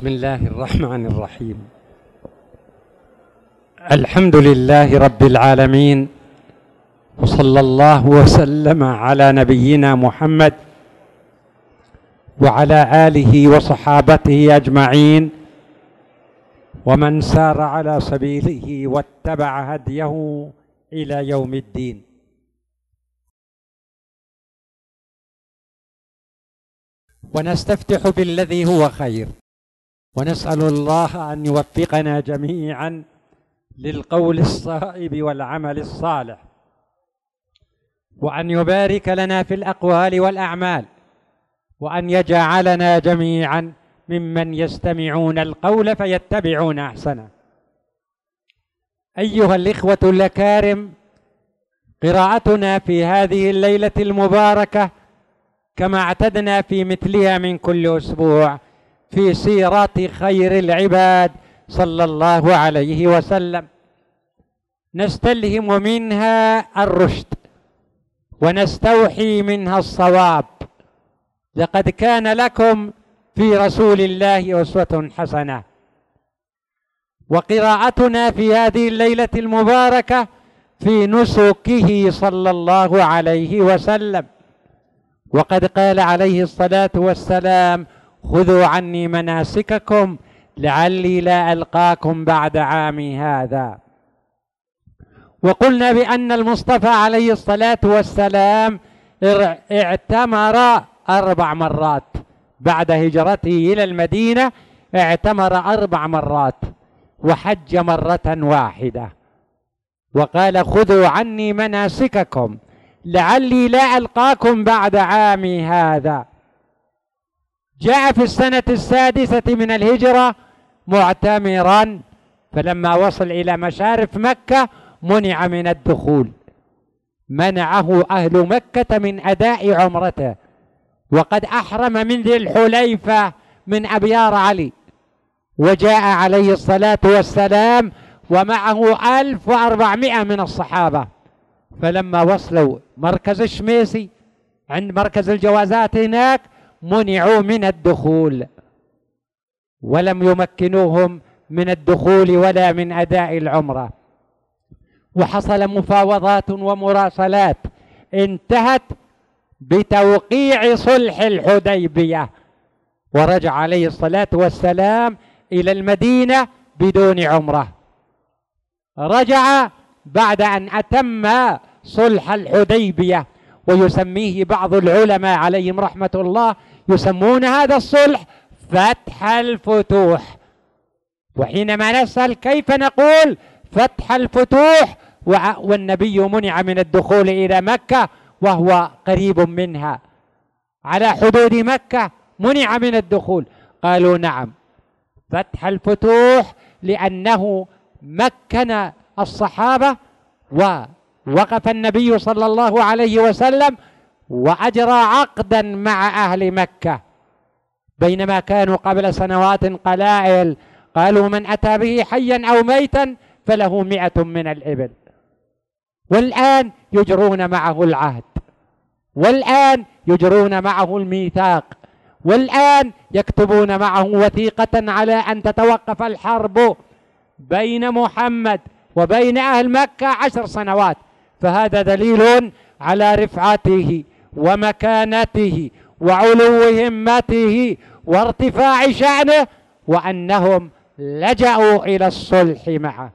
بسم الله الرحمن الرحيم. الحمد لله رب العالمين، وصلى الله وسلم على نبينا محمد وعلى آله وصحابته أجمعين، ومن سار على سبيله واتبع هديه إلى يوم الدين. ونستفتح بالذي هو خير، ونسأل الله أن يوفقنا جميعا للقول الصائب والعمل الصالح، وأن يبارك لنا في الأقوال والأعمال، وأن يجعلنا جميعا ممن يستمعون القول فيتبعون أحسنه. أيها الإخوة الأكارم، قراءتنا في هذه الليلة المباركة كما اعتدنا في مثلها من كل أسبوع في سيرة خير العباد صلى الله عليه وسلم، نستلهم منها الرشد ونستوحي منها الصواب. لقد كان لكم في رسول الله أسوة حسنة. وقراءتنا في هذه الليلة المباركة في نسكه صلى الله عليه وسلم، وقد قال عليه الصلاة والسلام: خذوا عني مناسككم لعلي لا ألقاكم بعد عامي هذا. وقلنا بأن المصطفى عليه الصلاة والسلام اعتمر 4 مرات بعد هجرته إلى المدينة، اعتمر 4 مرات وحج مرة واحدة. وقال: خذوا عني مناسككم لعلي لا ألقاكم بعد عامي هذا. جاء في السنة 6 من الهجرة معتمرا، فلما وصل إلى مشارف مكة منع من الدخول، منعه أهل مكة من أداء عمرته، وقد أحرم من ذي الحليفة من أبيار علي. وجاء عليه الصلاة والسلام ومعه 1400 من الصحابة، فلما وصلوا مركز الشميسي عند مركز الجوازات هناك منعوا من الدخول، ولم يمكنوهم من الدخول ولا من أداء العمرة. وحصل مفاوضات ومراسلات انتهت بتوقيع صلح الحديبية، ورجع عليه الصلاة والسلام إلى المدينة بدون عمرة. رجع بعد أن أتم صلح الحديبية، ويسميه بعض العلماء عليهم رحمة الله، يسمون هذا الصلح فتح الفتوح. وحينما نسأل كيف نقول فتح الفتوح والنبي منع من الدخول إلى مكة وهو قريب منها على حدود مكة، منع من الدخول؟ قالوا: نعم، فتح الفتوح لأنه مكن الصحابة، ووقف النبي صلى الله عليه وسلم وأجرى عقدا مع أهل مكة، بينما كانوا قبل سنوات قلائل قالوا: من أتى به حيا أو ميتا فله 100 من الإبل. والآن يجرون معه العهد، والآن يجرون معه الميثاق، والآن يكتبون معه وثيقة على أن تتوقف الحرب بين محمد وبين أهل مكة 10 سنوات. فهذا دليل على رفعته ومكانته وعلو همته وارتفاع شأنه، وأنهم لجأوا إلى الصلح معه.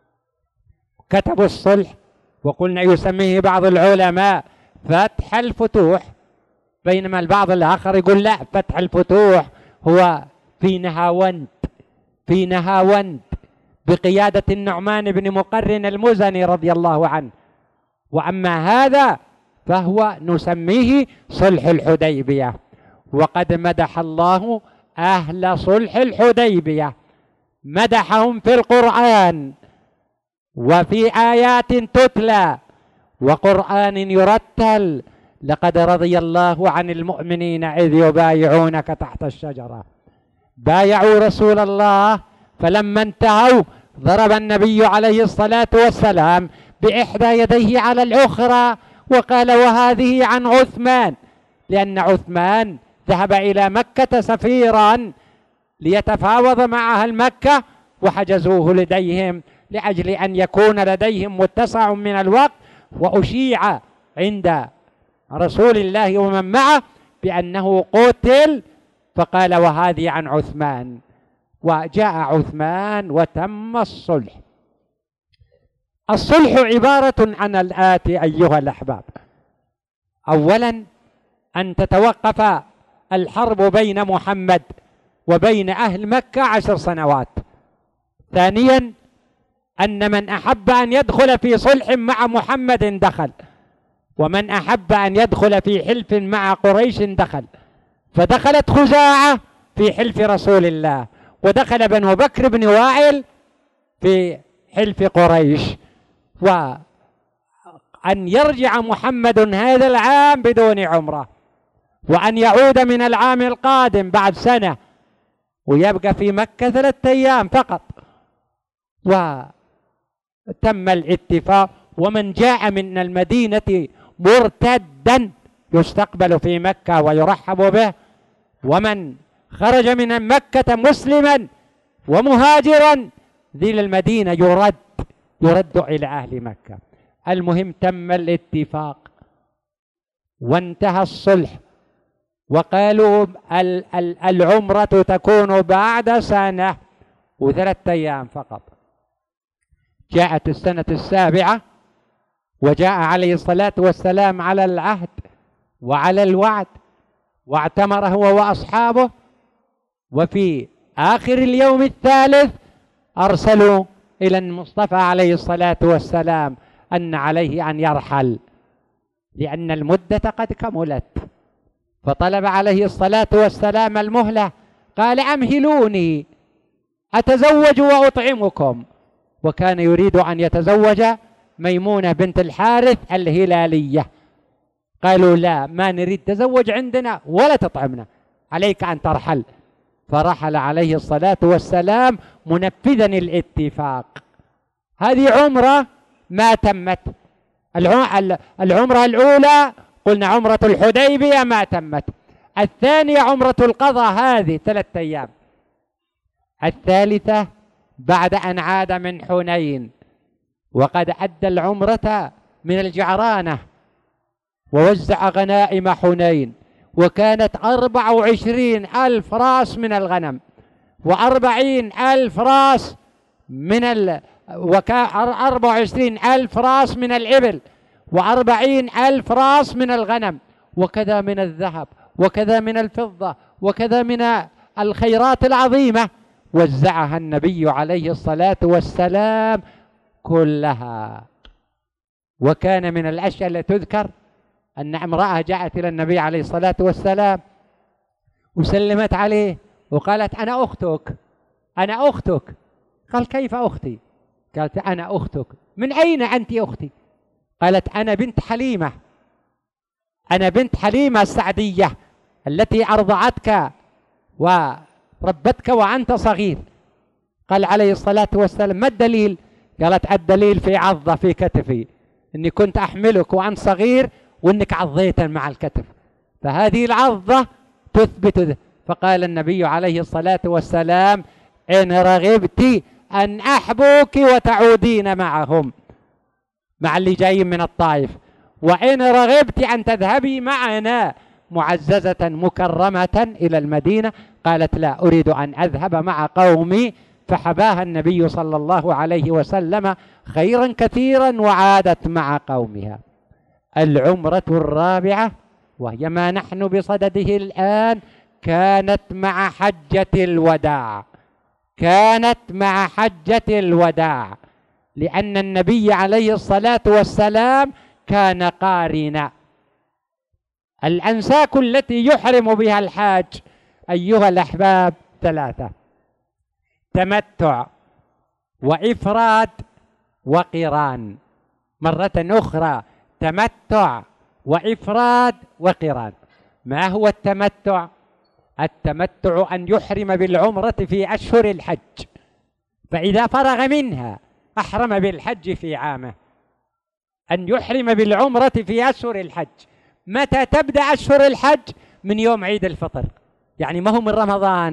كتبوا الصلح، وقلنا يسميه بعض العلماء فتح الفتوح، بينما البعض الآخر يقول لا، فتح الفتوح هو في نهاوند، في نهاوند بقيادة النعمان بن مقرن المزني رضي الله عنه. وأما هذا فهو نسميه صلح الحديبية. وقد مدح الله أهل صلح الحديبية، مدحهم في القرآن وفي آيات تتلى وقرآن يرتل. لقد رضي الله عن المؤمنين إذ يبايعونك تحت الشجرة. بايعوا رسول الله، فلما انتهوا ضرب النبي عليه الصلاة والسلام بإحدى يديه على الأخرى وقال: وهذه عن عثمان، لأن عثمان ذهب إلى مكة سفيرا ليتفاوض مع أهل مكة، وحجزوه لديهم لأجل أن يكون لديهم متسع من الوقت. وأشيع عند رسول الله ومن معه بأنه قتل، فقال وهذه عن عثمان، وجاء عثمان وتم الصلح. الصلح عبارة عن الآتي أيها الأحباب: أولا أن تتوقف الحرب بين محمد وبين أهل مكة 10 سنوات. ثانيا أن من أحب أن يدخل في صلح مع محمد دخل، ومن أحب أن يدخل في حلف مع قريش دخل. فدخلت خزاعة في حلف رسول الله، ودخل بنو بكر بن وائل في حلف قريش. وأن يرجع محمد هذا العام بدون عمرة، وأن يعود من العام القادم بعد سنة، ويبقى في مكة 3 أيام فقط. وتم الاتفاق. ومن جاء من المدينة مرتدا يستقبل في مكة ويرحب به، ومن خرج من مكة مسلما ومهاجرا ذي المدينة يرد إلى أهل مكة. المهم تم الاتفاق وانتهى الصلح، وقالوا العمرة تكون بعد سنة و3 أيام فقط. جاءت السنة 7، وجاء عليه الصلاة والسلام على العهد وعلى الوعد، واعتمر هو وأصحابه. وفي آخر اليوم الثالث أرسلوا إلى المصطفى عليه الصلاة والسلام أن عليه أن يرحل، لأن المدة قد كملت. فطلب عليه الصلاة والسلام المهلة، قال أمهلوني أتزوج وأطعمكم. وكان يريد أن يتزوج ميمونة بنت الحارث الهلالية. قالوا لا، ما نريد تزوج عندنا ولا تطعمنا، عليك أن ترحل. فرحل عليه الصلاة والسلام منفذا الاتفاق. هذه عمرة ما تمت. العمرة الأولى قلنا عمرة الحديبية ما تمت. الثانية عمرة القضاء، هذه 3 أيام. الثالثة بعد أن عاد من حنين، وقد أدى العمرة من الجعرانة ووزع غنائم حنين، وكانت 24,000 راس من الغنم، و40,000 راس من 24,000 راس من الإبل، و40,000 راس من الغنم، وكذا من الذهب، وكذا من الفضة، وكذا من الخيرات العظيمة. وزعها النبي عليه الصلاة والسلام كلها. وكان من الأشياء التي تذكر أن امرأة جاءت إلى النبي عليه الصلاة والسلام وسلمت عليه وقالت أنا أختك، أنا أختك. قال كيف أختي؟ قالت أنا أختك. من أين أنت أختي؟ قالت أنا بنت حليمة، أنا بنت حليمة السعدية التي أرضعتك وربتك وأنت صغير. قال عليه الصلاة والسلام ما الدليل؟ قالت الدليل في عضة في كتفي، إني كنت أحملك وأنت صغير وإنك عضيت مع الكتف، فهذه العضة تثبت. فقال النبي عليه الصلاة والسلام إن رغبت أن أحبوك وتعودين معهم، مع اللي جايين من الطائف، وإن رغبت أن تذهبي معنا معززة مكرمة إلى المدينة. قالت لا، أريد أن أذهب مع قومي. فحباها النبي صلى الله عليه وسلم خيرا كثيرا وعادت مع قومها. العمرة الرابعة وهي ما نحن بصدده الآن كانت مع حجة الوداع، كانت مع حجة الوداع، لأن النبي عليه الصلاة والسلام كان قارنا. الأنساك التي يحرم بها الحاج أيها الأحباب 3: تمتع وإفراد وقران. مرة أخرى تمتع وإفراد وقران. ما هو التمتع؟ التمتع أن يحرم بالعمرة في أشهر الحج، فإذا فرغ منها أحرم بالحج في عامه. أن يحرم بالعمرة في أشهر الحج. متى تبدأ أشهر الحج؟ من يوم عيد الفطر، يعني ما هو من رمضان،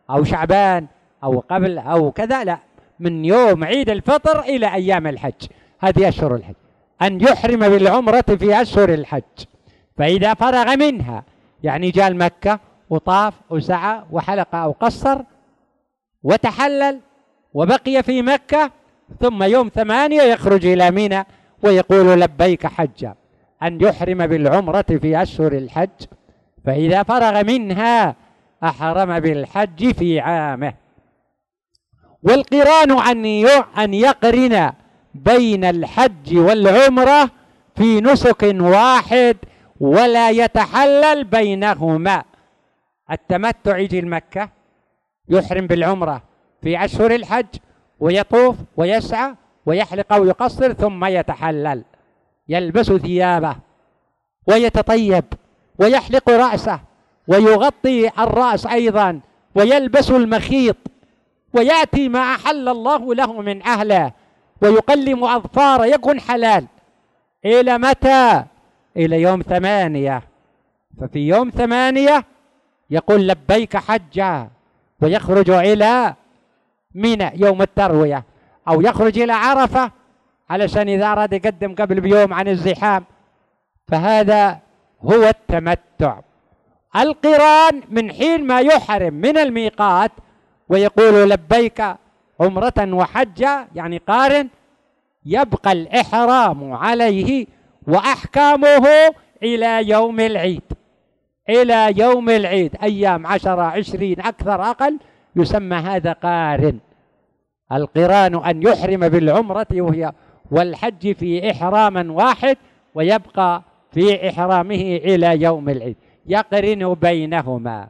أو شعبان أو قبل أو كذا، لا، من يوم عيد الفطر إلى أيام الحج، هذه أشهر الحج. أن يحرم بالعمرة في أشهر الحج، فإذا فرغ منها يعني جاء مكة وطاف وسعى وحلق أو قصر وتحلل وبقي في مكة، ثم يوم 8 يخرج إلى منى ويقول لبيك حجا. أن يحرم بالعمرة في أشهر الحج، فإذا فرغ منها أحرم بالحج في عامه. والقران أن يقرن بين الحج والعمرة في نسك واحد ولا يتحلل بينهما. التمتع يجي المكة يحرم بالعمرة في أشهر الحج ويطوف ويسعى ويحلق أو يقصر، ثم يتحلل، يلبس ثيابه ويتطيب ويحلق رأسه ويغطي الرأس أيضا ويلبس المخيط، ويأتي ما أحل الله له من أهله ويقلم أظفاره، يكون حلال. إلى متى؟ إلى يوم 8. ففي يوم 8 يقول لبيك حجا، ويخرج إلى منى يوم التروية، أو يخرج إلى عرفة علشان إذا أراد يقدم قبل بيوم عن الزحام. فهذا هو التمتع. القران من حين ما يحرم من الميقات ويقول لبيك عمرة وحجا، يعني قارن، يبقى الإحرام عليه وأحكامه إلى يوم العيد. إلى يوم العيد أيام 10 20 أكثر أقل يسمى هذا قارن. القران أن يحرم بالعمرة والحج في إحرام واحد ويبقى في إحرامه إلى يوم العيد، يقرن بينهما.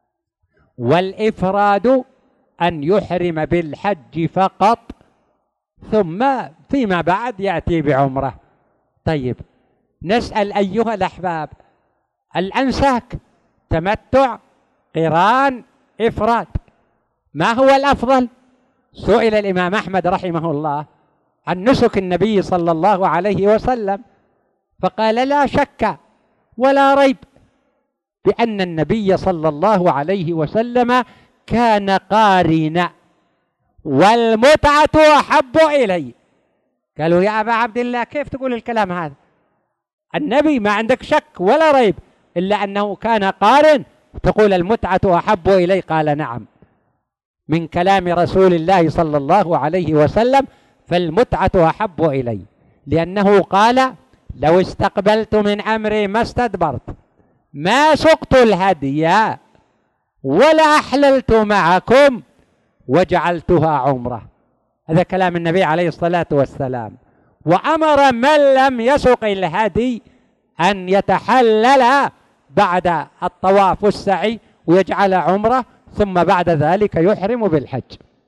والإفراد أن يحرم بالحج فقط ثم فيما بعد يأتي بعمرة. طيب نسأل أيها الأحباب، الأنساك تمتع، قران، إفراد، ما هو الأفضل؟ سئل الإمام أحمد رحمه الله عن نسك النبي صلى الله عليه وسلم، فقال لا شك ولا ريب بأن النبي صلى الله عليه وسلم كان قارنا، والمتعة أحب إلي. قالوا يا أبا عبد الله كيف تقول الكلام هذا؟ النبي ما عندك شك ولا ريب إلا أنه كان قارن، تقول المتعة أحب إلي. قال نعم، من كلام رسول الله صلى الله عليه وسلم فالمتعة أحب إلي، لأنه قال لو استقبلت من أمري ما استدبرت ما سقت الهدي ولا أحللت معكم وجعلتها عمرة. هذا كلام النبي عليه الصلاة والسلام. وأمر من لم يسق الهدي أن يتحلل بعد الطواف والسعي ويجعل عمرة، ثم بعد ذلك يحرم بالحج.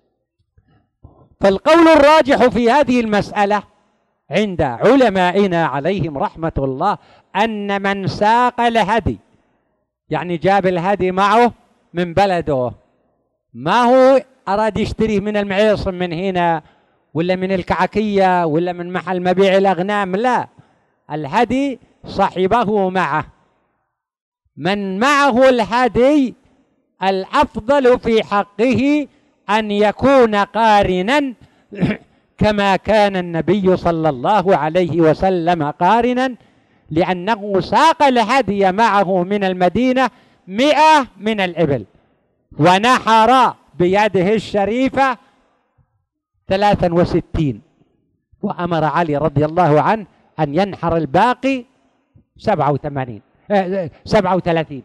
فالقول الراجح في هذه المسألة عند علمائنا عليهم رحمة الله أن من ساق الهدي، يعني جاب الهدي معه من بلده، ما هو أراد يشتريه من المعيصم من هنا ولا من الكعكية ولا من محل مبيع الأغنام، لا، الهدي صاحبه معه. من معه الهدي الأفضل في حقه أن يكون قارنا كما كان النبي صلى الله عليه وسلم قارنا، لأنه ساق الهدي معه من المدينة 100 من الإبل، ونحر بيده الشريفة 63، وأمر علي رضي الله عنه أن ينحر الباقي 37.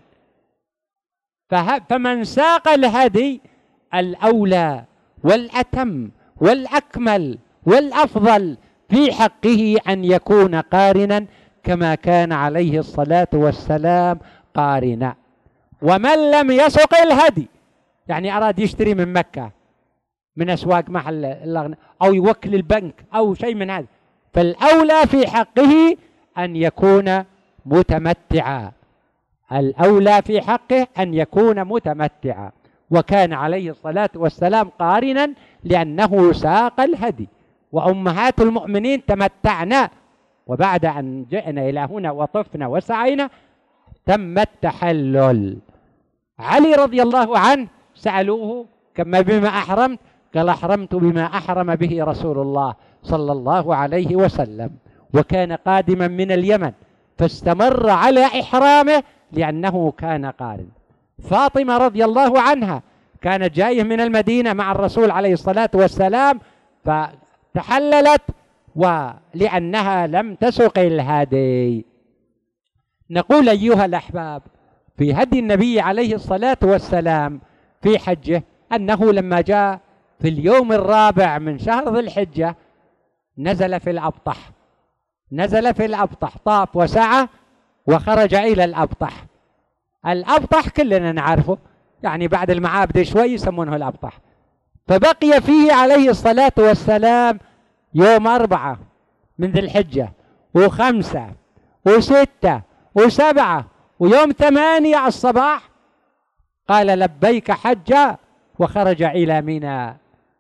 فمن ساق الهدي الأولى والأتم والأكمل والأفضل في حقه أن يكون قارنا كما كان عليه الصلاة والسلام قارنا. ومن لم يسق الهدي، يعني أراد يشتري من مكة من أسواق محل الأغنام أو يوكل البنك أو شيء من هذا، فالأولى في حقه أن يكون متمتعا. الأولى في حقه أن يكون متمتعا. وكان عليه الصلاة والسلام قارنا لأنه ساق الهدي. وأمهات المؤمنين تمتعنا، وبعد أن جئنا إلى هنا وطفنا وسعينا تم التحلل. علي رضي الله عنه سألوه كما بما أحرمت؟ قال أحرمت بما أحرم به رسول الله صلى الله عليه وسلم، وكان قادما من اليمن فاستمر على إحرامه لأنه كان قارن. فاطمة رضي الله عنها كانت جاية من المدينة مع الرسول عليه الصلاة والسلام فتحللت ولأنها لم تسق الهدي. نقول أيها الأحباب في هدي النبي عليه الصلاة والسلام في حجه أنه لما جاء في اليوم الرابع من شهر ذي الحجة نزل في الأبطح، نزل في الأبطح، طاف وسعى وخرج إلى الأبطح. الأبطح كلنا نعرفه، يعني بعد المعابد شوي يسمونه الأبطح. فبقي فيه عليه الصلاة والسلام يوم 4 من ذي الحجة و5 و6 و7 ويوم 8 الصباح قال لبيك حجا وخرج إلى منى.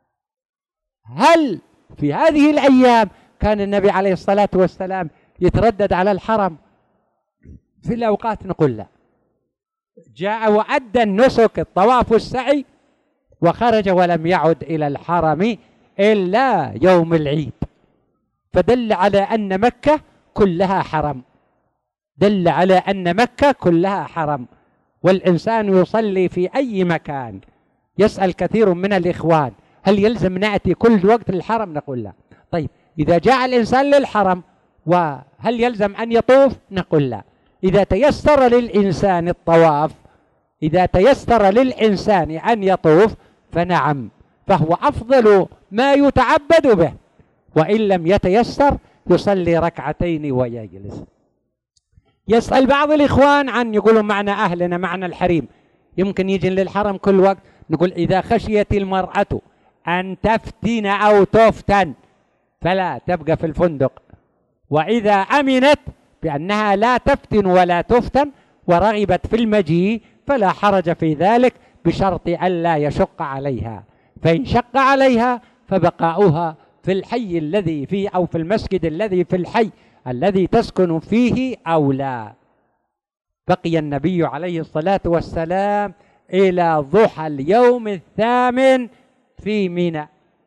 هل في هذه الأيام كان النبي عليه الصلاة والسلام يتردد على الحرم في الأوقات؟ نقول لا، جاء وأدى النسك الطواف والسعي وخرج ولم يعد إلى الحرم إلا يوم العيد. فدل على أن مكة كلها حرم، دل على أن مكة كلها حرم، والإنسان يصلي في أي مكان. يسأل كثير من الإخوان هل يلزم نأتي كل وقت للحرم؟ نقول لا. طيب إذا جاء الإنسان للحرم وهل يلزم أن يطوف؟ نقول لا. إذا تيسر للإنسان الطواف، إذا تيسر للإنسان أن يطوف فنعم، فهو أفضل ما يتعبد به. وإن لم يتيسر يصلي ركعتين ويجلس. يسأل بعض الإخوان عن يقولون معنا أهلنا معنا الحريم يمكن يجي للحرم كل وقت. نقول إذا خشيت المرأة أن تفتن أو تفتن فلا تبقى في الفندق، وإذا أمنت بأنها لا تفتن ولا تفتن ورغبت في المجيء فلا حرج في ذلك بشرط ألا يشق عليها. فإن شق عليها فبقاؤها في الحي الذي فيه أو في المسجد الذي في الحي الذي تسكن فيه أولى. بقي النبي عليه الصلاة والسلام إلى ضحى اليوم 8 في منى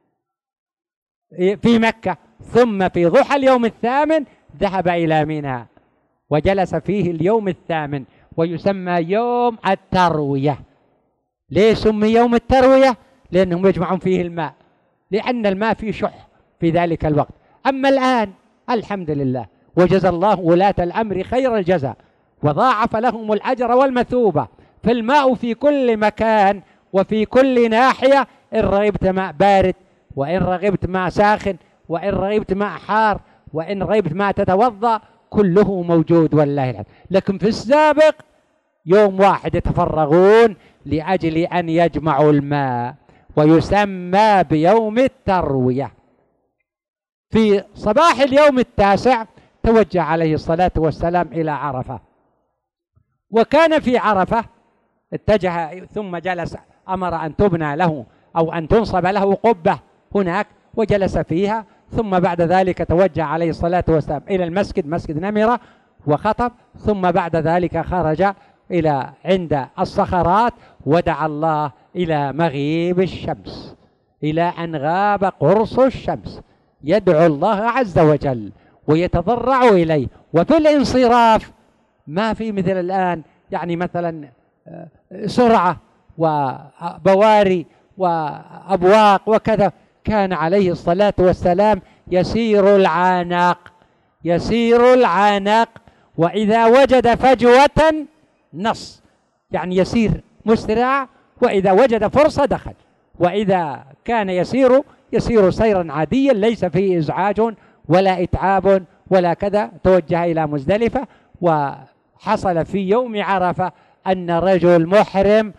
في مكة، ثم في ضحى اليوم 8 ذهب إلى منى وجلس فيه اليوم 8 ويسمى يوم التروية. ليه سمي يوم التروية؟ لأنهم يجمعون فيه الماء، لأن الماء فيه شح في ذلك الوقت. أما الآن الحمد لله وجزى الله ولاة الأمر خير الجزاء وضاعف لهم الأجر والمثوبة، فالماء في كل مكان وفي كل ناحية، إن رغبت ماء بارد، وإن رغبت ماء ساخن، وإن رغبت ماء حار، وإن رغبت ماء تتوضأ، كله موجود والله الحمد. لكن في السابق يوم واحد يتفرغون لأجل أن يجمعوا الماء ويسمى بيوم التروية. في صباح اليوم 9 توجه عليه الصلاة والسلام إلى عرفة، وكان في عرفة اتجه ثم جلس، أمر أن تبنى له أو أن تنصب له قبة هناك وجلس فيها، ثم بعد ذلك توجه عليه الصلاة والسلام إلى المسجد مسجد نمرة وخطب، ثم بعد ذلك خرج إلى عند الصخرات ودعا الله إلى مغيب الشمس، إلى أن غاب قرص الشمس، يدعو الله عز وجل ويتضرع إليه. وفي الانصراف ما في مثل الآن يعني مثلا سرعة وبواري وأبواق وكذا. كان عليه الصلاة والسلام يسير العناق، يسير العناق، وإذا وجد فجوة نص، يعني يسير مسرع، وإذا وجد فرصة دخل، وإذا كان يسير سيرا عاديا ليس فيه إزعاج ولا إتعاب ولا كذا. توجه إلى مزدلفة، وحصل في يوم عرفة أن رجل محرم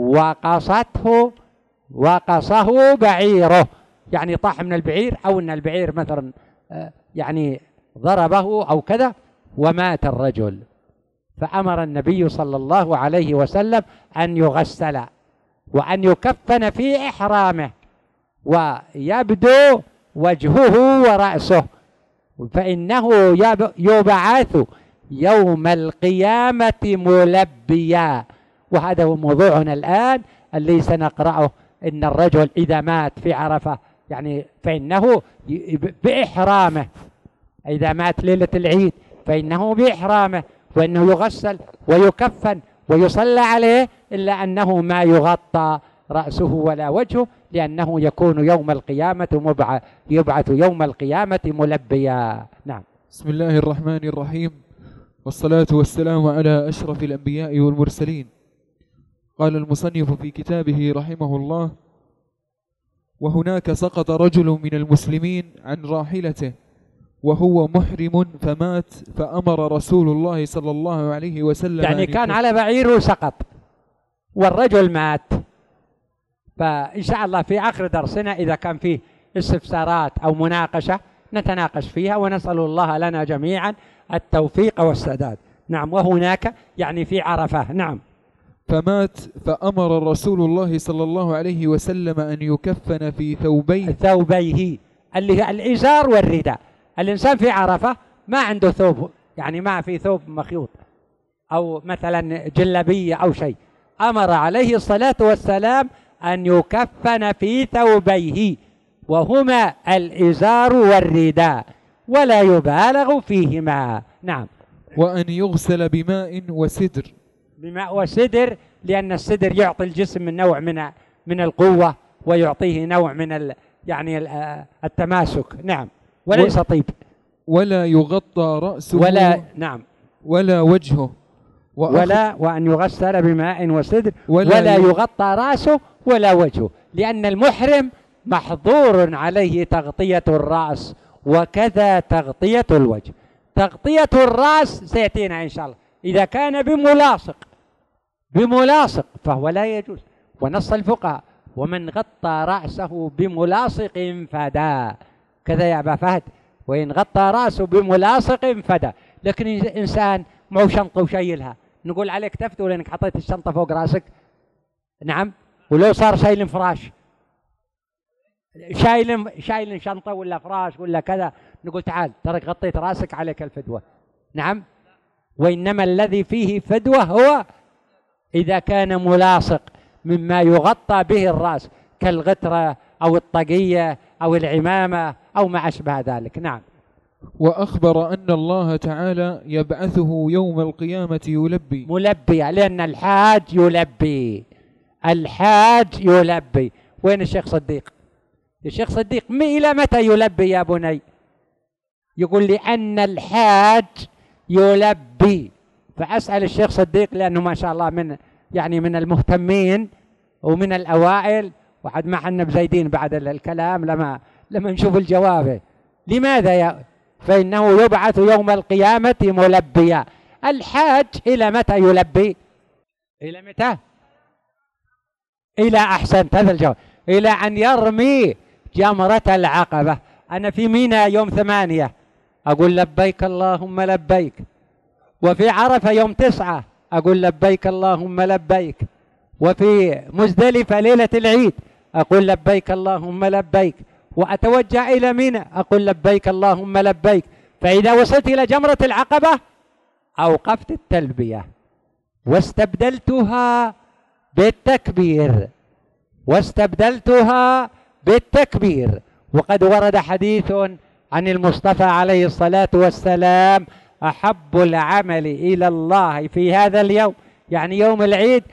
وقصه بعيره، يعني طاح من البعير، أو أن البعير مثلا يعني ضربه أو كذا ومات الرجل. فأمر النبي صلى الله عليه وسلم أن يغسل وأن يكفن في إحرامه ويبدو وجهه ورأسه، فإنه يبعث يوم القيامة ملبيا. وهذا هو موضوعنا الآن، اللي سنقرأه إن الرجل إذا مات في عرفة يعني فإنه بإحرامه، إذا مات ليلة العيد فإنه بإحرامه، وأنه يغسل ويكفن ويصلى عليه، إلا أنه ما يغطى رأسه ولا وجهه، لأنه يكون يوم القيامة يبعث يوم القيامة ملبيا. نعم. بسم الله الرحمن الرحيم، والصلاة والسلام على أشرف الأنبياء والمرسلين. قال المصنف في كتابه رحمه الله: وهناك سقط رجل من المسلمين عن راحلته وهو محرم فمات، فأمر رسول الله صلى الله عليه وسلم يعني كان على بعير وسقط والرجل مات. فإن شاء الله في آخر درسنا إذا كان فيه استفسارات أو مناقشة نتناقش فيها، ونسأل الله لنا جميعا التوفيق والسداد. نعم. وهناك يعني في عرفة. نعم. فمات، فأمر رسول الله صلى الله عليه وسلم أن يكفن في ثوبيه اللي هي الإزار والرداء. الإنسان في عرفة ما عنده ثوب، يعني ما في ثوب مخيوط أو مثلا جلبية أو شيء، أمر عليه الصلاة والسلام أن يكفن في ثوبيه، وهما الإزار والرداء، ولا يبالغ فيهما. نعم. وأن يغسل بماء وسدر. بماء وسدر، لأن السدر يعطي الجسم من نوع من القوة، ويعطيه نوع من يعني التماسك. نعم. وليس طيب. ولا يغطى رأسه نعم. ولا وجهه. وأن يغسل بماء وسدر، ولا يغطى رأسه ولا وجهه، لأن المحرم محظور عليه تغطية الرأس وكذا تغطية الوجه. تغطية الرأس سيأتينا إن شاء الله، إذا كان بملاصق فهو لا يجوز. ونص الفقهاء: ومن غطى رأسه بملاصق فدا. كذا يا أبا فهد، وإن غطى رأسه بملاصق فدا. لكن إنسان معه شنطة وشايلها، نقول عليك تفتو لأنك حطيت الشنطة فوق رأسك. نعم. ولو صار شايل فراش، شايل شنطة ولا فراش ولا كذا، نقول تعال ترك غطيت رأسك عليك الفدوة. نعم. وإنما الذي فيه فدوة هو إذا كان ملاصق مما يغطى به الرأس، كالغترة أو الطاقية أو العمامة أو ما أشبه ذلك. نعم. وأخبر أن الله تعالى يبعثه يوم القيامة ملبيا، لأن الحاج يلبي. وين الشيخ صديق؟ الشيخ صديق إلى متى يلبي يا بني؟ يقول لي أن الحاج يلبي. فأسأل الشيخ صديق، لأنه ما شاء الله من المهتمين ومن الأوائل، وحد ما حنا بزايدين بعد الكلام لما نشوف الجواب. لماذا فإنه يبعث يوم القيامة ملبيا. الحاج إلى متى يلبي؟ إلى متى؟ إلى أحسنت هذا الجواب، إلى أن يرمي جمرة العقبة. أنا في ميناء يوم 8 أقول لبيك اللهم لبيك، وفي عرفة يوم 9 أقول لبيك اللهم لبيك، وفي مزدلفة ليلة العيد أقول لبيك اللهم لبيك، وأتوجه إلى منى أقول لبيك اللهم لبيك. فإذا وصلت إلى جمرة العقبة أوقفت التلبية واستبدلتها بالتكبير. وقد ورد حديث عن المصطفى عليه الصلاة والسلام: أحب العمل إلى الله في هذا اليوم، يعني يوم العيد،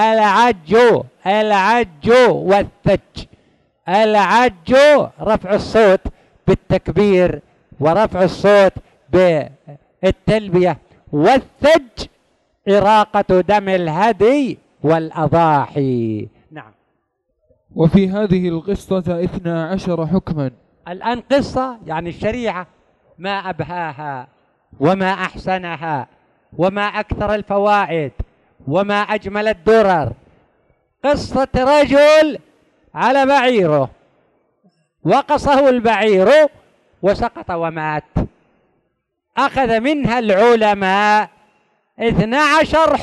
العج والثج. العج رفع الصوت بالتكبير ورفع الصوت بالتلبية، والثج إراقة دم الهدي والأضاحي. نعم. وفي هذه القصة 12 حكما. الآن قصة يعني الشريعة ما أبهاها وما أحسنها وما أكثر الفوائد وما أجمل الدرر. قصة رجل على بعيره، وقصه البعير وسقط ومات. أخذ منها العلماء 12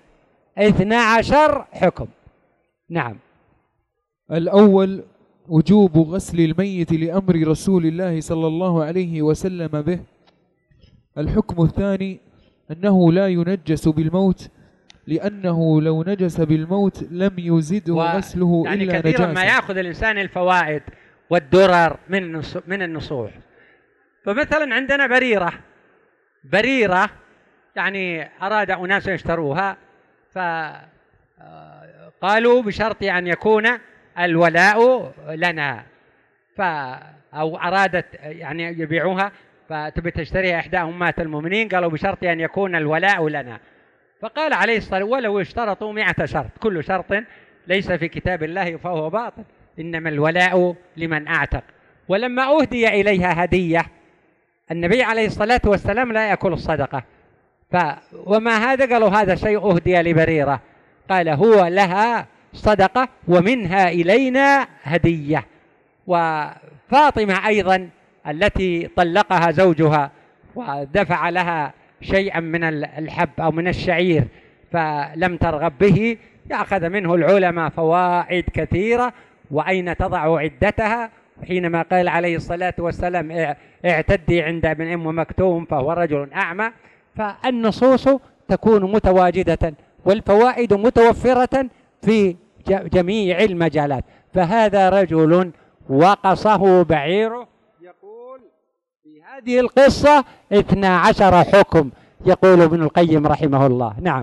حكم. نعم. الأول: وجوب غسل الميت لأمر رسول الله صلى الله عليه وسلم به. الحكم الثاني: أنه لا ينجس بالموت، لأنه لو نجس بالموت لم يزده غسله يعني إلا كثيرا نجاسة. ما يأخذ الإنسان الفوائد والدرر من النصوص. فمثلا عندنا بريرة يعني أراد أناس يشتروها، فقالوا بشرط أن يكون الولاء لنا، أو أرادت يعني يبيعوها، فتبي تشتريها إحدى أمهات المؤمنين، قالوا بشرط أن يكون الولاء لنا. فقال عليه الصلاة والسلام: ولو اشترطوا 100 شرط، كل شرط ليس في كتاب الله فهو باطل، إنما الولاء لمن أعتق. ولما أهدي إليها هدية، النبي عليه الصلاة والسلام لا يأكل الصدقة، وما هذا؟ قالوا هذا شيء أهدي لبريرة، قال هو لها صدقة ومنها إلينا هدية. وفاطمة أيضا التي طلقها زوجها ودفع لها شيئا من الحب أو من الشعير فلم ترغب به، يأخذ منه العلماء فوائد كثيرة. وأين تضع عدتها؟ حينما قال عليه الصلاة والسلام: اعتدي عند ابن أم مكتوم فهو رجل أعمى. فالنصوص تكون متواجدة والفوائد متوفرة في جميع المجالات. فهذا رجل وقصه بعيره، يقول في هذه القصة 12 حكم، يقول ابن القيم رحمه الله. نعم.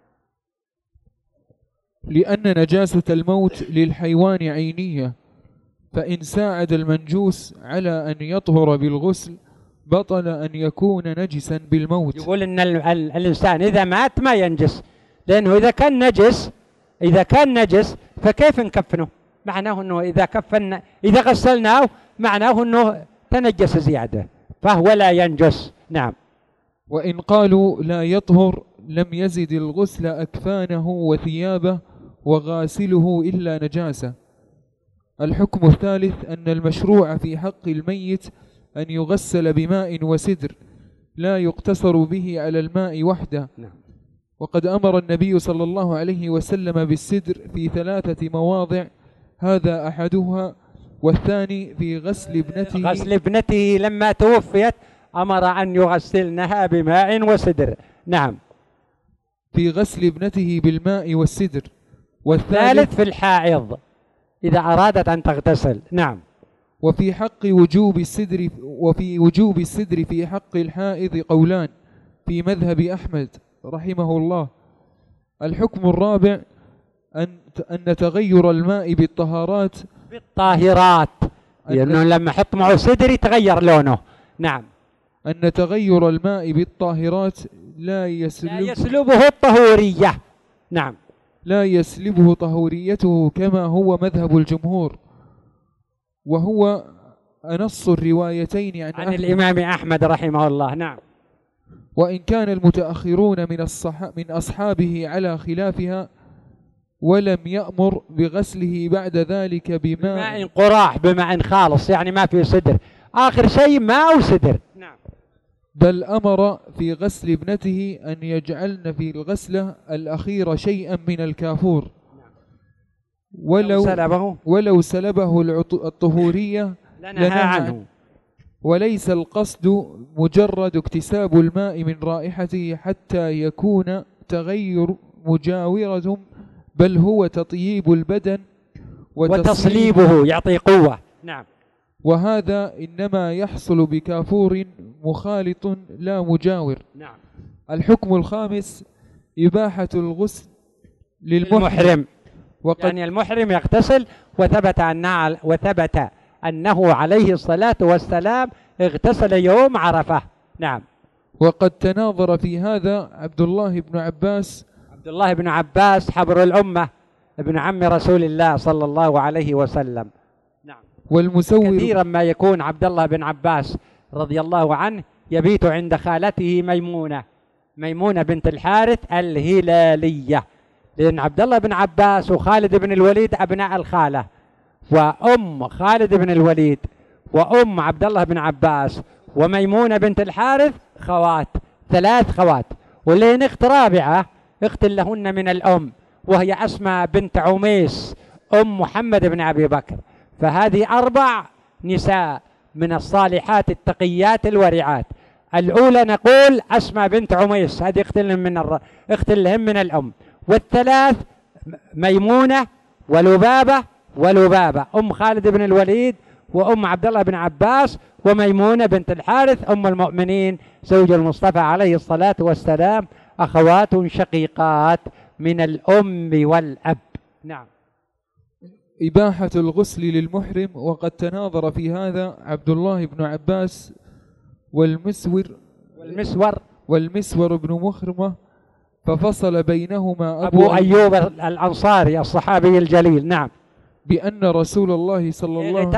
لأن نجاسة الموت للحيوان عينية، فإن ساعد المنجوس على أن يطهر بالغسل بطل أن يكون نجسا بالموت. يقول إن الإنسان إذا مات ما ينجس، لأنه إذا كان نجس فكيف نكفنه؟ معناه أنه إذا غسلناه معناه أنه تنجس زيادة، فهو لا ينجس. نعم. وإن قالوا لا يطهر لم يزد الغسل أكفانه وثيابه وغاسله إلا نجاسة. الحكم الثالث أن المشروع في حق الميت أن يغسل بماء وسدر، لا يقتصر به على الماء وحده. وقد أمر النبي صلى الله عليه وسلم بالسدر في 3 مواضع، هذا أحدها، والثاني في غسل ابنته لما توفيت أمر أن يغسلنها بماء وسدر. نعم. في غسل ابنته بالماء والسدر. والثالث في الحائض إذا أرادت أن تغتسل. نعم. وفي وجوب السدر في حق الحائض قولان في مذهب أحمد رحمه الله. الحكم الرابع أن تغير الماء بالطاهرات لأنه لما حط معه سدر يتغير لونه. نعم. أن تغير الماء بالطاهرات لا يسلبه الطهورية. نعم. لا يسلبه طهوريته كما هو مذهب الجمهور، وهو أنص الروايتين عن الإمام أحمد رحمه الله. نعم. وإن كان المتأخرون من أصحابه على خلافها، ولم يأمر بغسله بعد ذلك بماء قراح، بماء خالص، يعني ما في سدر، آخر شيء ماء وسدر. نعم. بل أمر في غسل ابنته أن يجعلن في الغسلة الأخيرة شيئا من الكافور، ولو سلبه الطهورية لنهى عنه. وليس القصد مجرد اكتساب الماء من رائحته حتى يكون تغير مجاورة، بل هو تطييب البدن وتصليبه يعطي قوة. نعم. وهذا إنما يحصل بكافور مخالط لا مجاور. نعم. الحكم الخامس إباحة الغسل للمحرم. يعني المحرم يغتسل، وثبت أنه عليه الصلاة والسلام اغتسل يوم عرفة. نعم. وقد تناظر في هذا عبد الله بن عباس حبر الأمة، ابن عم رسول الله صلى الله عليه وسلم. نعم. كثيرا ما يكون عبد الله بن عباس رضي الله عنه يبيت عند خالته ميمونة بنت الحارث الهلالية، لأن عبد الله بن عباس وخالد بن الوليد أبناء الخالة، وأم خالد بن الوليد وأم عبد الله بن عباس وميمونة بنت الحارث خوات، 3 خوات، ولين اخت رابعة اخت لهن من الأم، وهي أسماء بنت عميس أم محمد بن أبي بكر. فهذه 4 نساء من الصالحات التقيات الورعات. الأولى نقول أسماء بنت عميس، هذه اخت لهم من الأم، والثلاث ميمونة ولبابة ولبابة أم خالد بن الوليد وأم عبد الله بن عباس وميمونة بنت الحارث أم المؤمنين زوج المصطفى عليه الصلاة والسلام، أخوات شقيقات من الأم والأب. نعم. إباحة الغسل للمحرم، وقد تناظر في هذا عبد الله بن عباس والمسور بن مخرمة، ففصل بينهما أبو أيوب الأنصاري الصحابي الجليل. نعم. بأن رسول الله صلى الله عليه وسلم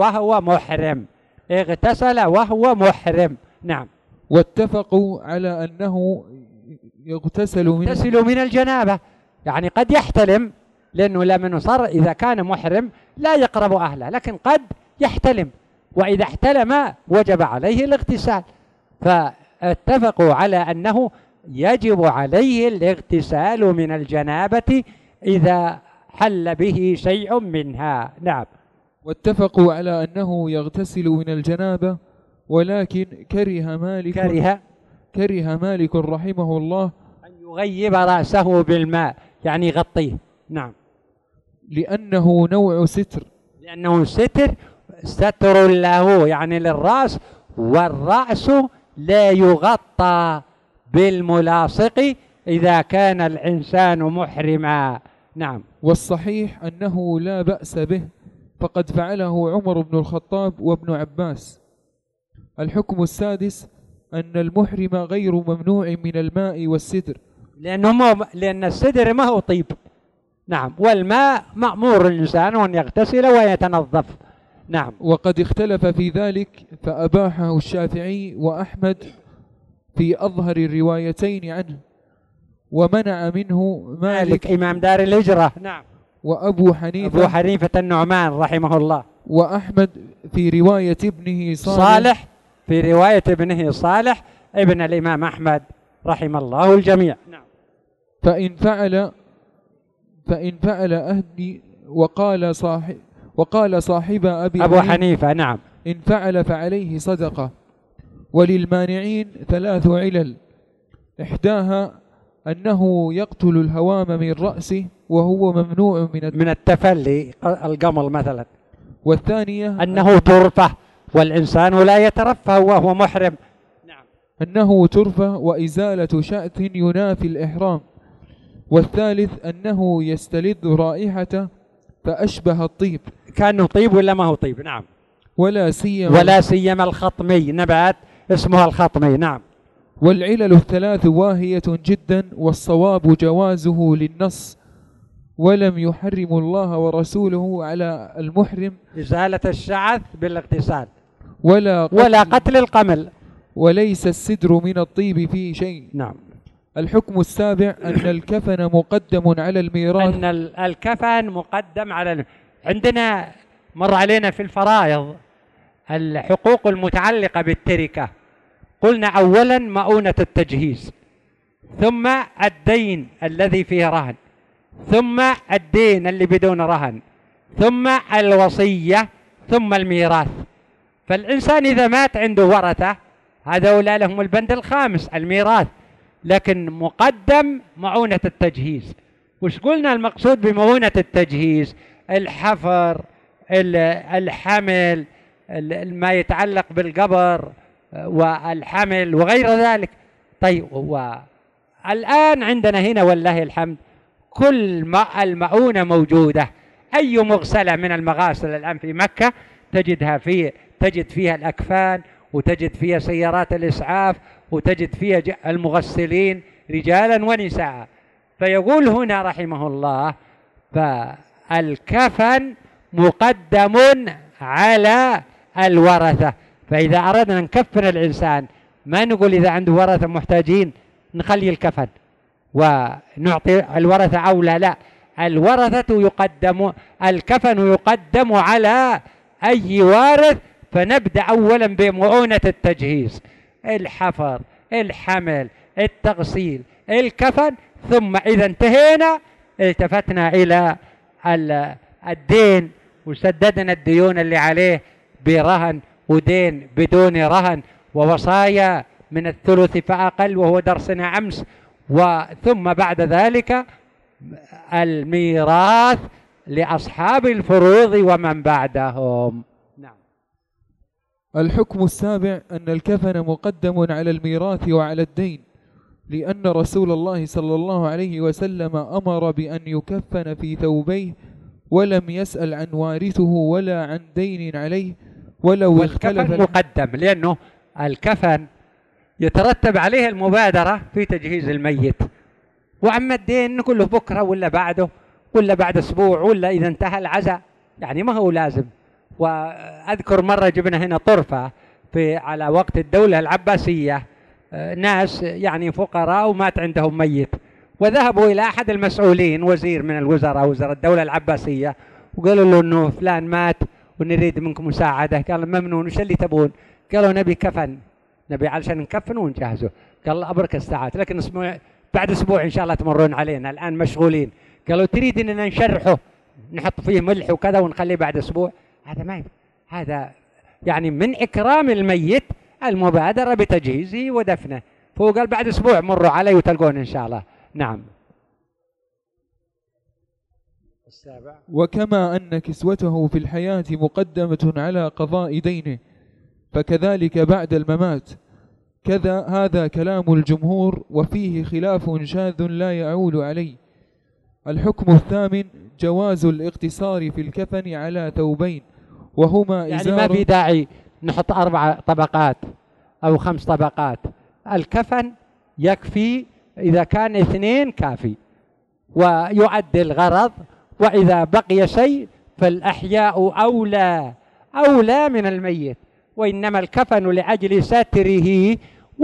اغتسل وهو محرم. نعم. واتفقوا على أنه يغتسل من الجنابة، يعني قد يحتلم، لأنه لمن صار إذا كان محرم لا يقرب أهله، لكن قد يحتلم، وإذا احتلم وجب عليه الاغتسال، فاتفقوا على أنه يجب عليه الاغتسال من الجنابة إذا حل به شيء منها. نعم. واتفقوا على أنه يغتسل من الجنابة، ولكن كره مالك رحمه الله أن يغيب رأسه بالماء، يعني يغطيه. نعم. لأنه نوع ستر، ستر له يعني للرأس، والرأس لا يغطى بالملاصق إذا كان الإنسان محرما. نعم. والصحيح أنه لا بأس به، فقد فعله عمر بن الخطاب وابن عباس. الحكم السادس أن المحرم غير ممنوع من الماء والسدر، لأن السدر ما هو طيب. نعم. والماء مأمور الإنسان أن يغتسل ويتنظف. نعم. وقد اختلف في ذلك، فأباحه الشافعي وأحمد في أظهر الروايتين عنه، ومنع منه مالك إمام دار الهجرة. نعم. وأبو حنيفة النعمان رحمه الله، وأحمد في رواية ابنه صالح في رواية ابنه صالح ابن الإمام أحمد رحم الله الجميع. نعم. فإن فعل أهدي وقال صاحب أبو حنيفة. نعم. إن فعل فعليه صدقة. وللمانعين 3 علل، إحداها أنه يقتل الهوام من رأسه وهو ممنوع من التفلي، القمل مثلا. والثانية أنه ترفه، والإنسان لا يترفه وهو محرم. نعم. أنه ترفه وإزالة شأت ينافي الإحرام. والثالث أنه يستلذ رائحته فأشبه الطيب، كأنه طيب ولا ما هو طيب. نعم. ولا سيما الخطمي، نبات اسمها الخطمي. نعم. والعلل 3 واهية جدا، والصواب جوازه للنص، ولم يحرم الله ورسوله على المحرم إزالة الشعث بالاغتسال ولا قتل القمل، وليس السدر من الطيب فيه شيء. نعم. الحكم السابع أن الكفن مقدم على الميراث، أن الكفن مقدم على عندنا مر علينا في الفرائض الحقوق المتعلقة بالتركة، قلنا أولا مؤونة التجهيز، ثم الدين الذي فيه رهن، ثم الدين اللي بدون رهن، ثم الوصية، ثم الميراث. فالإنسان إذا مات عنده ورثة هذولا لهم البند الخامس الميراث، لكن مقدم مؤونة التجهيز. وش قلنا المقصود بمؤونة التجهيز؟ الحفر، الحمل، ما يتعلق بالقبر والحمل وغير ذلك. طيب، والآن عندنا هنا والله الحمد كل المؤونة موجودة. أي مغسلة من المغاسل الآن في مكة تجد فيها الأكفان، وتجد فيها سيارات الإسعاف، وتجد فيها المغسلين رجالا ونساء. فيقول هنا رحمه الله: فالكفن مقدم على الورثة. فإذا أردنا نكفن الإنسان ما نقول إذا عنده ورثة محتاجين نخلي الكفن ونعطي الورثة أولى، لا، الكفن يقدم على أي وارث. فنبدأ أولا بمؤونة التجهيز، الحفر، الحمل، التغسيل، الكفن، ثم إذا انتهينا التفتنا إلى الدين وسددنا الديون اللي عليه برهن ودين بدون رهن ووصايا من الثلث فأقل، وهو درسنا أمس. ثم بعد ذلك الميراث لأصحاب الفروض ومن بعدهم. نعم. الحكم السابع أن الكفن مقدم على الميراث وعلى الدين، لأن رسول الله صلى الله عليه وسلم أمر بأن يكفن في ثوبيه ولم يسأل عن وارثه ولا عن دين عليه ولو اختلف. والكفن مقدم لأنه الكفن يترتب عليه المبادرة في تجهيز الميت، وأما الدين كله بكرة ولا بعده ولا بعد أسبوع ولا إذا انتهى العزاء، يعني ما هو لازم. وأذكر مرة جبنا هنا طرفة على وقت الدولة العباسية، ناس يعني فقراء ومات عندهم ميت، وذهبوا إلى أحد المسؤولين، وزير من الوزراء، وزراء الدولة العباسية، وقالوا له إنه فلان مات ونريد منكم مساعدة. قال ممنون، وش اللي تبون؟ قالوا نبي كفن، نبي علشان نكفن ونجهزه. قال الله أبرك الساعات، لكن بعد أسبوع إن شاء الله تمرون علينا، الآن مشغولين. قالوا تريد إننا نشرحه نحط فيه ملح وكذا ونخليه بعد أسبوع؟ هذا ما هذا يعني من إكرام الميت المبادرة بتجهيزه ودفنه. فهو قال بعد أسبوع مروا علي وتلقون إن شاء الله. نعم. السابع. وكما أن كسوته في الحياة مقدمة على قضاء دينه، فكذلك بعد الممات. كذا هذا كلام الجمهور، وفيه خلاف شاذ لا يعول عليه. الحكم الثامن جواز الاقتصار في الكفن على ثوبين، وهما يعني ما في داعي نحط 4 طبقات أو 5 طبقات. الكفن يكفي، إذا كان 2 كافي ويؤدي الغرض، وإذا بقي شيء فالأحياء أولى من الميت، وإنما الكفن لأجل ستره،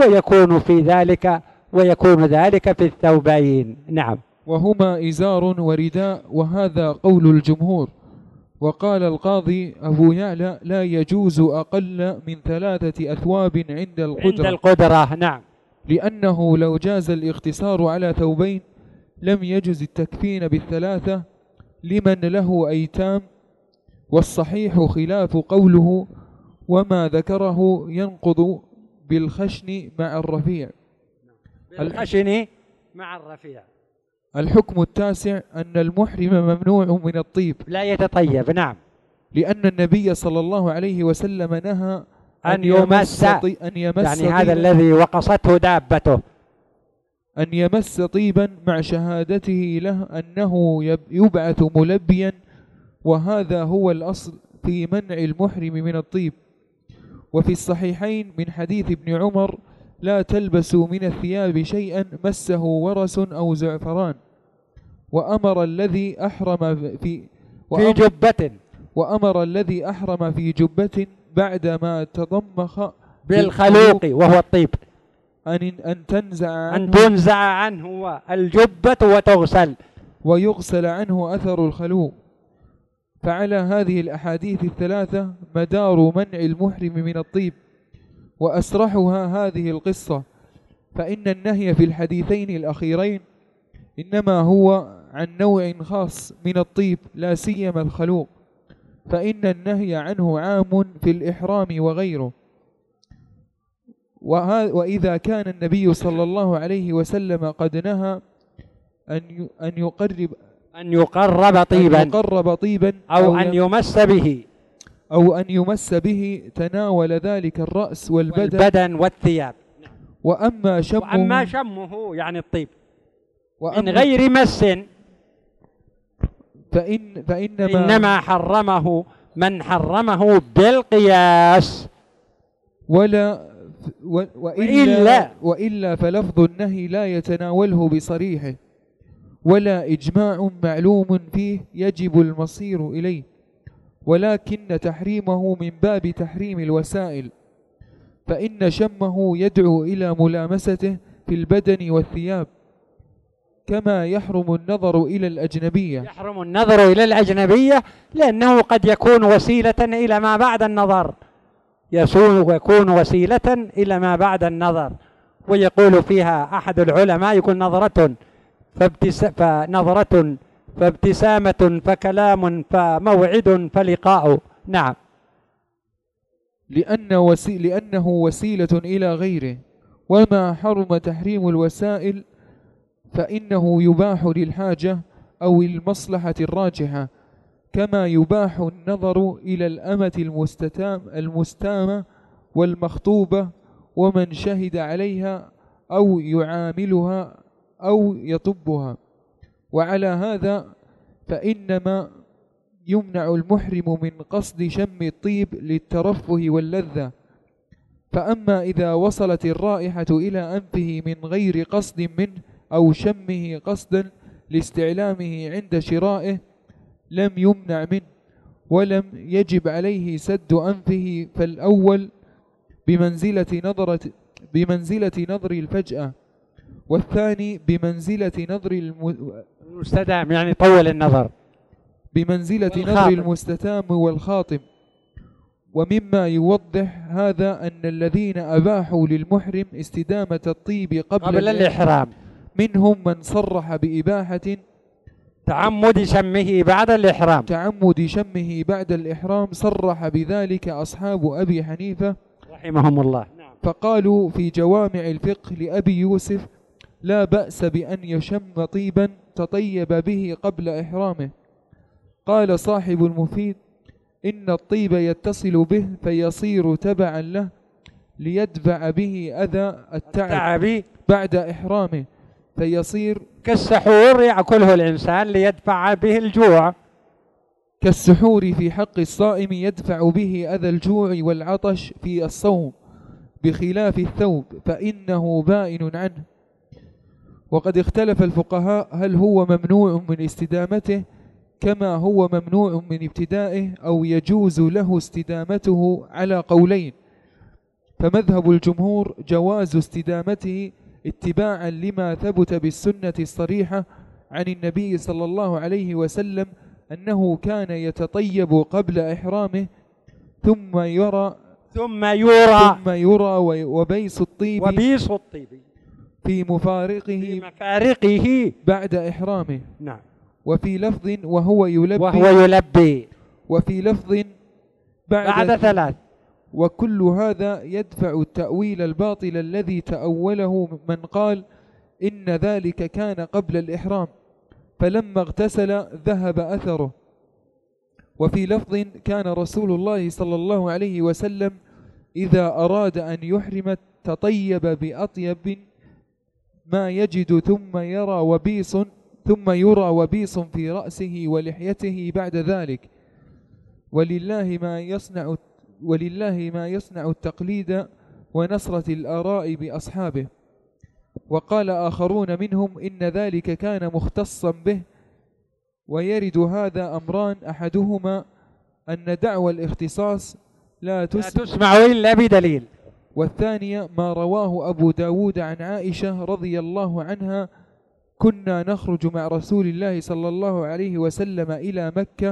ويكون ذلك في الثوبين. نعم. وهما إزار ورداء، وهذا قول الجمهور. وقال القاضي أبو يعلى لا يجوز أقل من 3 أثواب عند القدرة. نعم. لأنه لو جاز الاقتصار على ثوبين لم يجز التكفين بالثلاثة لمن له أيتام، والصحيح خلاف قوله وما ذكره ينقض بالخشن مع الرفيع. الحكم التاسع أن المحرم ممنوع من الطيب، لا يتطيب. نعم. لأن النبي صلى الله عليه وسلم نهى أن يمس يعني هذا الذي وقصته دابته، أن يمس طيبا مع شهادته له أنه يبعث ملبيا، وهذا هو الأصل في منع المحرم من الطيب. وفي الصحيحين من حديث ابن عمر لا تلبسوا من الثياب شيئا مسه ورس أو زعفران. وأمر الذي أحرم في جبة بعدما تضمخ بالخلوق وهو الطيب أن تنزع عنه الجبة وتغسل ويغسل عنه أثر الخلوق. فعلى هذه الأحاديث الثلاثة مدار منع المحرم من الطيب، وأسرحها هذه القصة. فإن النهي في الحديثين الأخيرين إنما هو عن نوع خاص من الطيب، لا سيما الخلوق، فإن النهي عنه عام في الإحرام وغيره. وإذا كان النبي صلى الله عليه وسلم قد نهى أن يقرب طيبا أو أن يمس به تناول ذلك الرأس والبدن والثياب. وأما شمه يعني الطيب من غير مس فإنما حرمه من حرمه بالقياس، وإلا فلفظ النهي لا يتناوله بصريحه، ولا إجماع معلوم فيه يجب المصير إليه، ولكن تحريمه من باب تحريم الوسائل، فإن شمه يدعو إلى ملامسته في البدن والثياب، كما يحرم النظر إلى الأجنبية. لأنه قد يكون وسيلة إلى ما بعد النظر، يكون وسيلة إلى ما بعد النظر. ويقول فيها أحد العلماء يقول نظرة فابتسامة فكلام فموعد فلقاء. نعم. لأنه وسيلة إلى غيره. وما حرم تحريم الوسائل فإنه يباح للحاجة أو المصلحة الراجحة، كما يباح النظر إلى الأمة المستامة والمخطوبة ومن شهد عليها أو يعاملها أو يطبها. وعلى هذا فإنما يمنع المحرم من قصد شم الطيب للترفه واللذة. فأما إذا وصلت الرائحة إلى أنفه من غير قصد منه أو شمه قصدا لاستعلامه عند شرائه لم يمنع منه، ولم يجب عليه سد أنفه، فالأول بمنزلة نظر الفجأة، والثاني بمنزلة نظر المستدام، يعني طول النظر، بمنزلة نظر المستتام والخاطب. ومما يوضح هذا أن الذين أباحوا للمحرم استدامة الطيب قبل الإحرام منهم من صرح بإباحة تعمد شمه بعد الإحرام، صرح بذلك أصحاب أبي حنيفة رحمهم الله. فقالوا في جوامع الفقه لأبي يوسف: لا بأس بأن يشم طيبا تطيب به قبل إحرامه. قال صاحب المفيد: إن الطيب يتصل به فيصير تبعا له ليدفع به أذى التعب بعد إحرامه، فيصير كالسحور يأكله الإنسان ليدفع به الجوع، كالسحور في حق الصائم يدفع به أذى الجوع والعطش في الصوم، بخلاف الثوب فإنه بائن عنه. وقد اختلف الفقهاء هل هو ممنوع من استدامته كما هو ممنوع من ابتدائه، أو يجوز له استدامته، على قولين. فمذهب الجمهور جواز استدامته اتباعا لما ثبت بالسنة الصريحة عن النبي صلى الله عليه وسلم أنه كان يتطيب قبل إحرامه، ثم يرى وبيس الطيب في مفارقه بعد إحرامه. نعم. وفي لفظ وهو يلبي وفي لفظ بعد 3. وكل هذا يدفع التأويل الباطل الذي تأوله من قال إن ذلك كان قبل الإحرام فلما اغتسل ذهب أثره. وفي لفظ كان رسول الله صلى الله عليه وسلم إذا أراد أن يحرم تطيب بأطيب ما يجد ثم يرى وبيص في رأسه ولحيته بعد ذلك، ولله ما يصنع التقليد ونصرة الآراء بأصحابه. وقال آخرون منهم إن ذلك كان مختصا به. ويرد هذا أمران: أحدهما أن دعوى الاختصاص لا تسمع إلا بدليل، والثانية ما رواه أبو داود عن عائشة رضي الله عنها: كنا نخرج مع رسول الله صلى الله عليه وسلم إلى مكة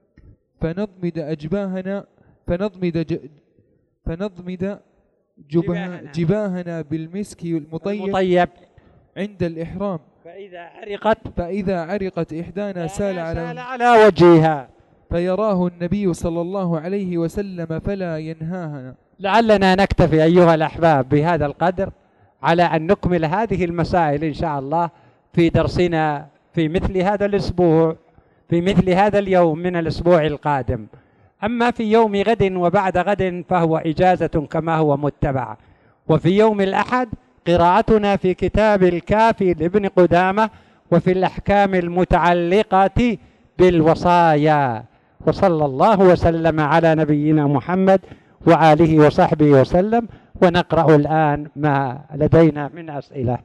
فنضمد جباهنا بالمسك المطيب عند الإحرام، فإذا عرقت إحدانا سال على وجهها، فيراه النبي صلى الله عليه وسلم فلا ينهاها. لعلنا نكتفي أيها الأحباب بهذا القدر على أن نكمل هذه المسائل إن شاء الله في درسنا في مثل هذا الأسبوع، في مثل هذا اليوم من الأسبوع القادم. أما في يوم غد وبعد غد فهو إجازة كما هو متبع. وفي يوم الأحد قراءتنا في كتاب الكافي لابن قدامة وفي الأحكام المتعلقة بالوصايا. وصلى الله وسلم على نبينا محمد وآله وصحبه وسلم. ونقرأ الآن ما لدينا من أسئلة.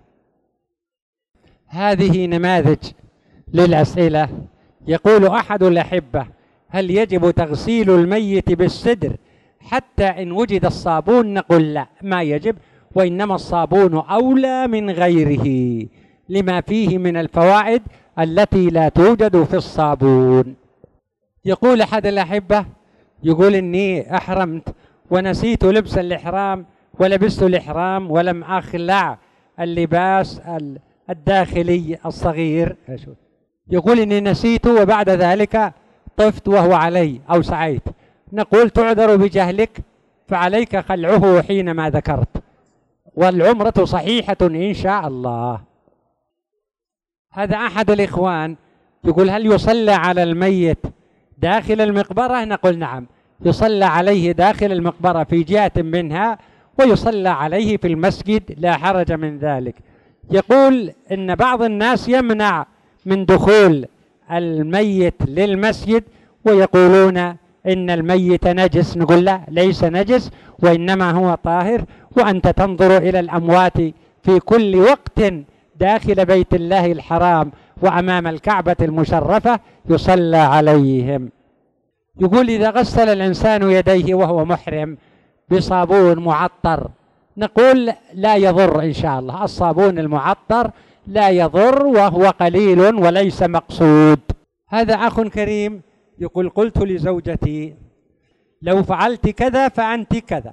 هذه نماذج للأسئلة. يقول أحد الأحبة: هل يجب تغسيل الميت بالسدر حتى إن وجد الصابون؟ نقول لا، ما يجب، وإنما الصابون أولى من غيره لما فيه من الفوائد التي لا توجد في الصابون. يقول أحد الأحبة، يقول إني أحرمت ونسيت لبس الإحرام ولبست الإحرام ولم أخلع اللباس الداخلي الصغير. يقول إني نسيته وبعد ذلك طفت وهو علي أو سعيت. نقول تعذر بجهلك فعليك خلعه حينما ذكرت، والعمرة صحيحة إن شاء الله. هذا أحد الإخوان يقول: هل يصلى على الميت داخل المقبرة؟ نقول نعم، يصلى عليه داخل المقبرة في جهة منها، ويصلى عليه في المسجد، لا حرج من ذلك. يقول إن بعض الناس يمنع من دخول الميت للمسجد ويقولون إن الميت نجس. نقول لا، ليس نجس، وإنما هو طاهر، وأنت تنظر إلى الأموات في كل وقت داخل بيت الله الحرام وأمام الكعبة المشرفة يصلى عليهم. يقول: إذا غسل الإنسان يديه وهو محرم بصابون معطر، نقول لا يضر إن شاء الله، الصابون المعطر لا يضر وهو قليل وليس مقصود. هذا أخ كريم يقول: قلت لزوجتي: لو فعلت كذا فأنت كذا،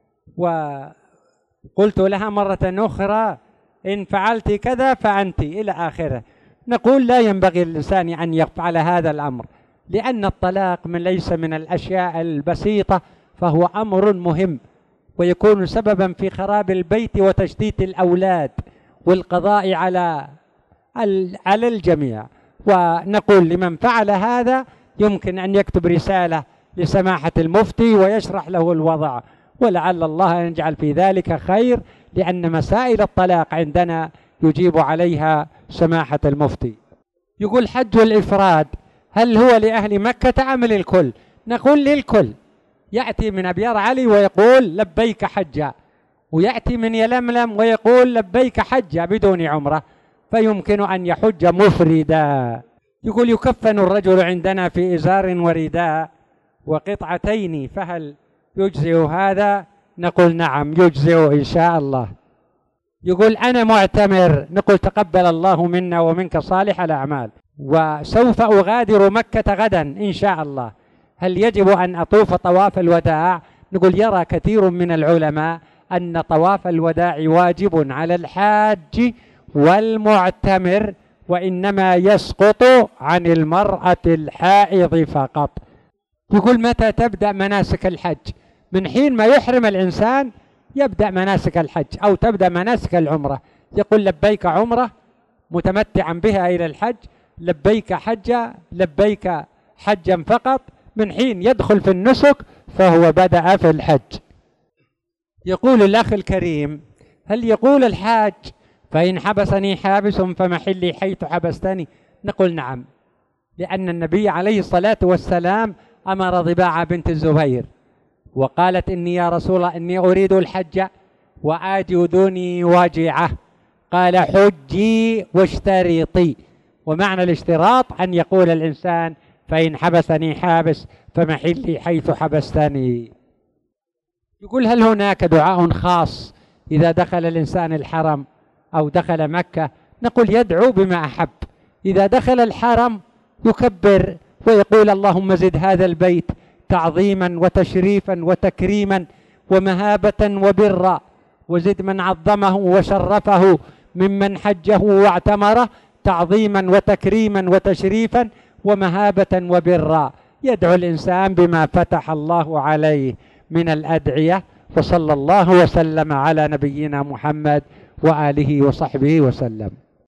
وقلت لها مرة أخرى: إن فعلت كذا فأنت، إلى آخره. نقول: لا ينبغي للإنسان أن يفعل هذا الأمر، لأن الطلاق ليس من الأشياء البسيطة، فهو أمر مهم، ويكون سببا في خراب البيت وتشتيت الأولاد والقضاء على الجميع. ونقول لمن فعل هذا يمكن أن يكتب رسالة لسماحة المفتي ويشرح له الوضع، ولعل الله أن يجعل في ذلك خير، لأن مسائل الطلاق عندنا يجيب عليها سماحة المفتي. يقول: حج الإفراد هل هو لأهل مكة أم للكل؟ نقول للكل. يأتي من أبيار علي ويقول: لبيك حجا، ويأتي من يلملم ويقول: لبيك حجا بدون عمرة، فيمكن أن يحج مفردا. يقول: يكفن الرجل عندنا في إزار ورداء وقطعتين، فهل يجزئ هذا؟ نقول نعم، يجزئ إن شاء الله. يقول: أنا معتمر. نقول: تقبل الله منا ومنك صالح الأعمال، وسوف أغادر مكة غدا إن شاء الله، هل يجب أن أطوف طواف الوداع؟ نقول: يرى كثير من العلماء أن طواف الوداع واجب على الحاج والمعتمر، وإنما يسقط عن المرأة الحائض فقط. يقول: متى تبدأ مناسك الحج؟ من حين ما يحرم الإنسان يبدأ مناسك الحج، أو تبدأ مناسك العمرة. يقول: لبيك عمرة متمتعا بها إلى الحج، لبيك حجا، لبيك حجا فقط. من حين يدخل في النسك فهو بدأ في الحج. يقول الأخ الكريم: هل يقول الحاج: فإن حبسني حابس فمحلي حيث حبستني؟ نقول نعم، لأن النبي عليه الصلاة والسلام أمر ضباعة بنت الزبير وقالت: إني يا رسول الله إني أريد الحج وآجي أذني واجعة، قال: حجي واشترطي. ومعنى الاشتراط أن يقول الإنسان: فإن حبسني حابس فمحلي حيث حبستني. يقول: هل هناك دعاء خاص إذا دخل الإنسان الحرم أو دخل مكة؟ نقول: يدعو بما أحب. إذا دخل الحرم يكبر ويقول: اللهم زد هذا البيت تعظيما وتشريفا وتكريما ومهابة وبرا، وزد من عظمه وشرفه ممن حجه واعتمره تعظيما وتكريما وتشريفا ومهابة وبرا. يدعو الإنسان بما فتح الله عليه من الأدعية. وصلى الله وسلم على نبينا محمد وآله وصحبه وسلم.